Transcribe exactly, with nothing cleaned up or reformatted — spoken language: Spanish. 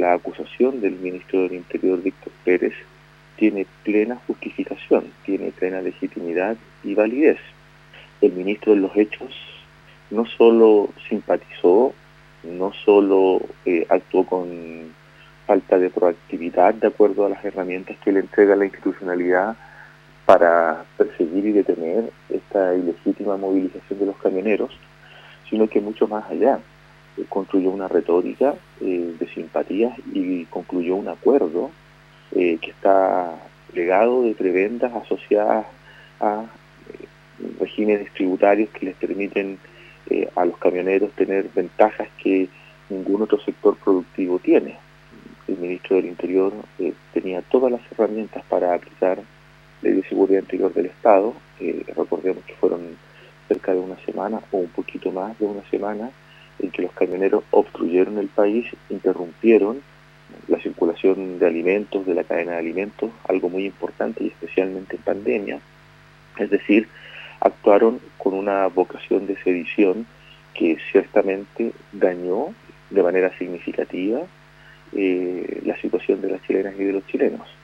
la acusación del ministro del Interior, Víctor Pérez, tiene plena justificación, tiene plena legitimidad y validez. El ministro en los hechos no solo simpatizó, no solo eh, actuó con falta de proactividad de acuerdo a las herramientas que le entrega la institucionalidad para perseguir y detener esta ilegítima movilización de los camioneros, sino que mucho más allá. Eh, construyó una retórica eh, de simpatías y concluyó un acuerdo eh, que está plegado de prebendas asociadas a eh, regímenes tributarios que les permiten eh, a los camioneros tener ventajas que ningún otro sector productivo tiene. El ministro del Interior eh, tenía todas las herramientas para aplicar Ley de Seguridad Interior del Estado. Eh, recordemos que fueron cerca de una semana o un poquito más de una semana en que los camioneros obstruyeron el país, interrumpieron la circulación de alimentos, de la cadena de alimentos, algo muy importante y especialmente en pandemia. Es decir, actuaron con una vocación de sedición que ciertamente dañó de manera significativa eh, la situación de las chilenas y de los chilenos.